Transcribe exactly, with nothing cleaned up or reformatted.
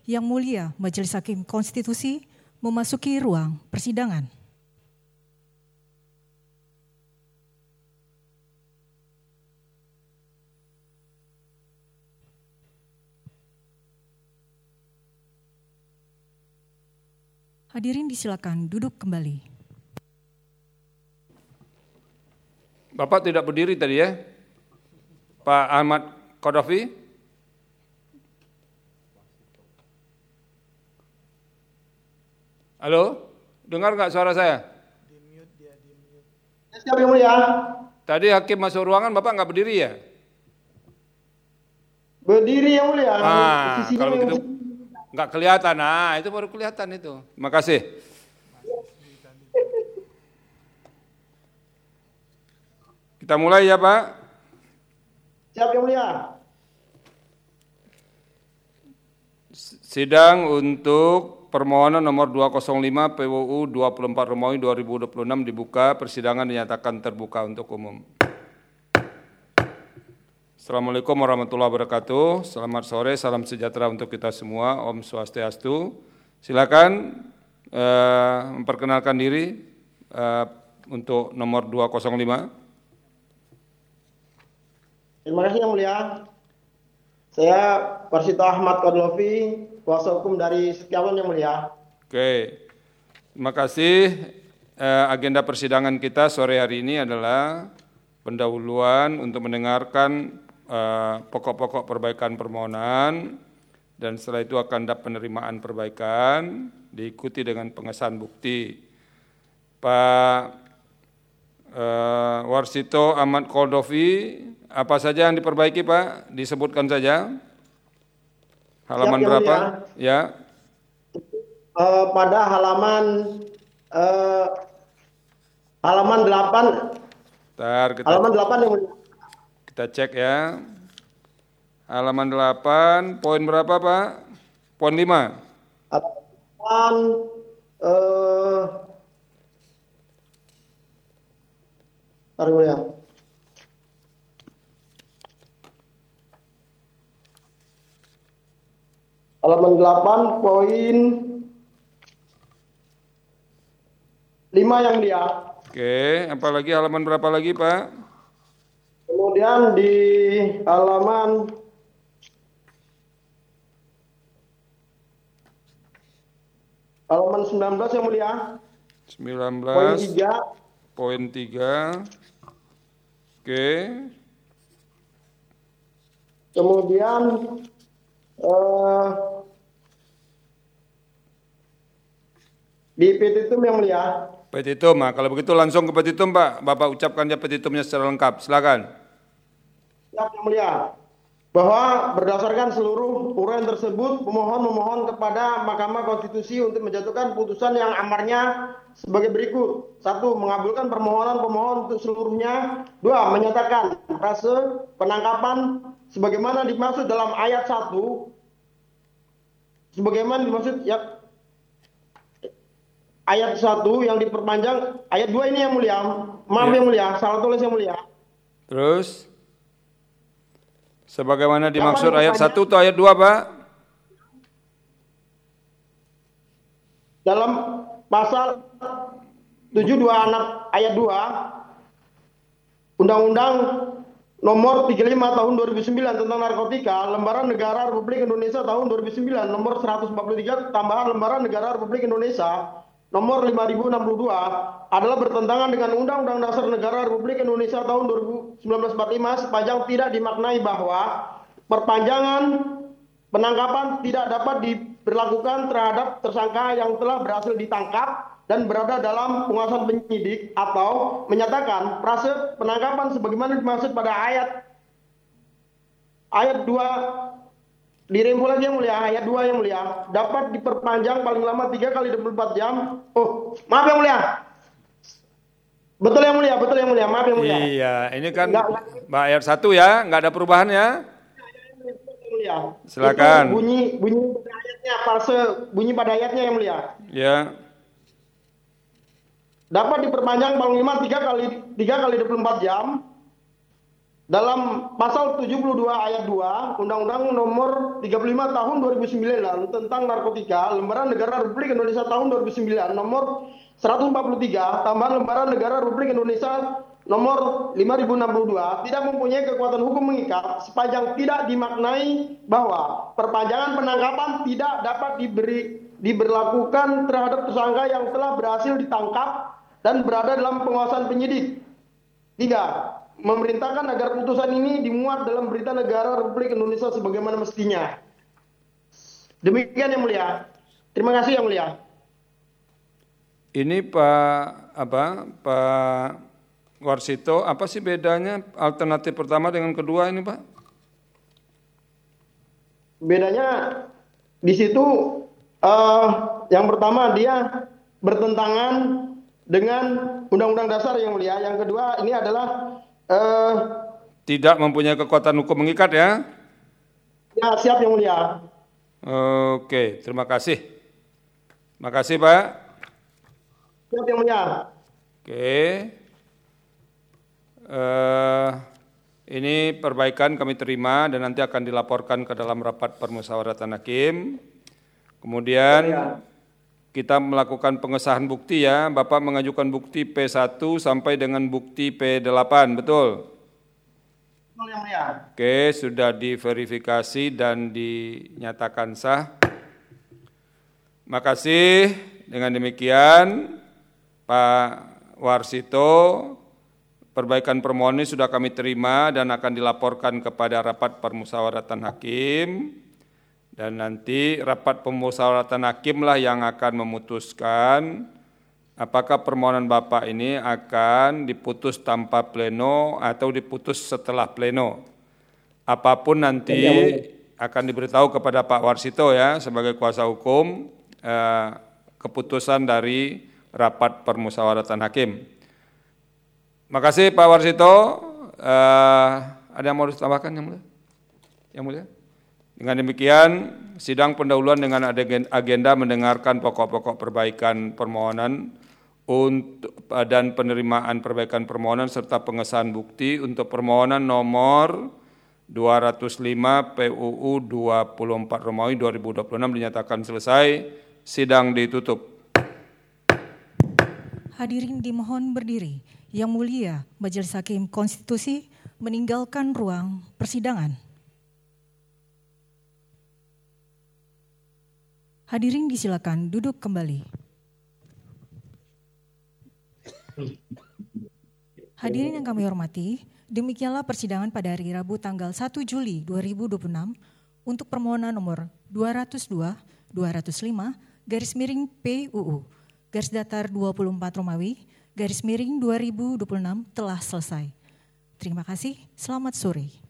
Yang Mulia Majelis Hakim Konstitusi memasuki ruang persidangan. Hadirin disilakan duduk kembali. Bapak tidak berdiri tadi ya? Pak Ahmad Qaddafi? Halo? Dengar nggak suara saya? Siap Yang Mulia. Tadi hakim masuk ruangan, Bapak nggak berdiri ya? Berdiri Yang Mulia. Ah, Sisinya kalau yang begitu nggak kelihatan. Nah, itu baru kelihatan itu. Terima kasih. Kita mulai ya Pak. Siap Yang Mulia. Sidang untuk permohonan nomor dua nol lima P W U dua puluh empat Romawi dua ribu dua puluh enam dibuka, persidangan dinyatakan terbuka untuk umum. Assalamualaikum warahmatullahi wabarakatuh. Selamat sore, salam sejahtera untuk kita semua. Om Swastiastu. Silakan eh, memperkenalkan diri eh, untuk nomor dua nol lima. Terima kasih Yang Mulia. Saya Warsito Ahmad Qaddafi, kuasa hukum dari Setiawan Yang Mulia. Oke, terima kasih. Eh, agenda persidangan kita sore hari ini adalah pendahuluan untuk mendengarkan eh, pokok-pokok perbaikan permohonan, dan setelah itu akan ada penerimaan perbaikan, diikuti dengan pengesahan bukti. Pak eh, Warsito Ahmad Qaddafi, apa saja yang diperbaiki Pak? Disebutkan saja. Halaman Siap, berapa? Ya. Ya. Uh, pada halaman uh, halaman delapan. Bentar, kita, halaman delapan Yang Mulia. kita cek ya. Halaman delapan, poin berapa Pak? Poin lima. Halaman uh, Yang Mulia. Halaman delapan, poin lima Yang Mulia. Oke, apalagi halaman berapa lagi Pak? Kemudian di halaman halaman sembilan belas Yang Mulia. sembilan Poin belas. tiga. Poin tiga. Oke. Kemudian eh, di petitum Yang Mulia. Petitum, nah, kalau begitu langsung ke petitum Pak. Bapak ucapkan aja petitumnya secara lengkap. Silakan. Siap Yang Mulia. Bahwa berdasarkan seluruh uraian tersebut, pemohon memohon kepada Mahkamah Konstitusi untuk menjatuhkan putusan yang amarnya sebagai berikut. Satu, mengabulkan permohonan pemohon untuk seluruhnya. Dua, menyatakan prase penangkapan sebagaimana dimaksud dalam ayat satu, sebagaimana dimaksud ya, ayat satu yang diperpanjang, ayat dua ini Yang Mulia. Maaf Ya. Yang Mulia, salah tulis Yang Mulia. Terus, sebagaimana dimaksud ayat satu atau ayat dua Pak? Dalam pasal tujuh puluh dua enam ayat dua Undang-Undang nomor tiga puluh lima tahun dua ribu sembilan tentang narkotika, Lembaran Negara Republik Indonesia tahun dua ribu sembilan, nomor seratus empat puluh tiga, tambahan Lembaran Negara Republik Indonesia nomor lima ribu enam puluh dua adalah bertentangan dengan Undang-Undang Dasar Negara Republik Indonesia tahun seribu sembilan ratus empat puluh lima sepanjang tidak dimaknai bahwa perpanjangan penangkapan tidak dapat diberlakukan terhadap tersangka yang telah berhasil ditangkap dan berada dalam pengawasan penyidik, atau menyatakan prase penangkapan sebagaimana dimaksud pada ayat ayat dua dirempul lagi Yang Mulia, ayat dua Yang Mulia, dapat diperpanjang paling lama tiga kali dua puluh empat jam. Oh, maaf Yang Mulia. Betul Yang Mulia, betul Yang Mulia, maaf Yang Mulia. Iya, ini kan Mbak ayat satu ya, nggak ada perubahan ya. Silakan. Itu bunyi bunyi pada ayatnya, prase bunyi pada ayatnya Yang Mulia. Ya. Dapat diperpanjang paling lama tiga kali tiga kali dua puluh empat jam dalam pasal tujuh puluh dua ayat dua Undang-Undang Nomor tiga puluh lima Tahun dua ribu sembilan tentang narkotika, Lembaran Negara Republik Indonesia Tahun dua ribu sembilan Nomor seratus empat puluh tiga, tambahan Lembaran Negara Republik Indonesia Nomor lima ribu enam puluh dua tidak mempunyai kekuatan hukum mengikat sepanjang tidak dimaknai bahwa perpanjangan penangkapan tidak dapat diberi diberlakukan terhadap tersangka yang telah berhasil ditangkap dan berada dalam pengawasan penyidik. Tiga, memerintahkan agar putusan ini dimuat dalam Berita Negara Republik Indonesia sebagaimana mestinya. Demikian yang mulia. Terima kasih yang mulia. Ini Pak apa Pak Warsito, apa sih bedanya alternatif pertama dengan kedua ini, Pak? Bedanya di situ uh, yang pertama dia bertentangan dengan Undang-Undang Dasar yang mulia. Yang kedua ini adalah uh, tidak mempunyai kekuatan hukum mengikat ya? Ya, siap yang mulia. Oke, terima kasih. Terima kasih, Pak. Siap yang mulia. Oke. Uh, ini perbaikan kami terima dan nanti akan dilaporkan ke dalam rapat permusyawaratan hakim. Kemudian ya, kita melakukan pengesahan bukti ya. Bapak mengajukan bukti P satu sampai dengan bukti P delapan, betul? Betul yang mulia. Oke, sudah diverifikasi dan dinyatakan sah. Makasih. Dengan demikian Pak Warsito, perbaikan permohonan ini sudah kami terima dan akan dilaporkan kepada rapat permusyawaratan hakim. Dan nanti rapat permusyawaratan hakimlah yang akan memutuskan apakah permohonan Bapak ini akan diputus tanpa pleno atau diputus setelah pleno. Apapun nanti akan diberitahu kepada Pak Warsito ya sebagai kuasa hukum eh, keputusan dari rapat permusyawaratan hakim. Makasih Pak Warsito. Eh, ada yang mau ditambahkan yang mulia? Yang mulia? Dengan demikian, sidang pendahuluan dengan agenda mendengarkan pokok-pokok perbaikan permohonan untuk dan penerimaan perbaikan permohonan serta pengesahan bukti untuk permohonan nomor dua ratus lima P U U dua puluh empat Romawi dua ribu dua puluh enam dinyatakan selesai. Sidang ditutup. Hadirin dimohon berdiri. Yang mulia, Majelis Hakim Konstitusi meninggalkan ruang persidangan. Hadirin disilakan duduk kembali. Hadirin yang kami hormati, demikianlah persidangan pada hari Rabu tanggal satu Juli dua ribu dua puluh enam untuk permohonan nomor dua ratus dua, dua ratus lima, garis miring P U U, garis datar dua puluh empat Romawi, garis miring dua ribu dua puluh enam telah selesai. Terima kasih, selamat sore.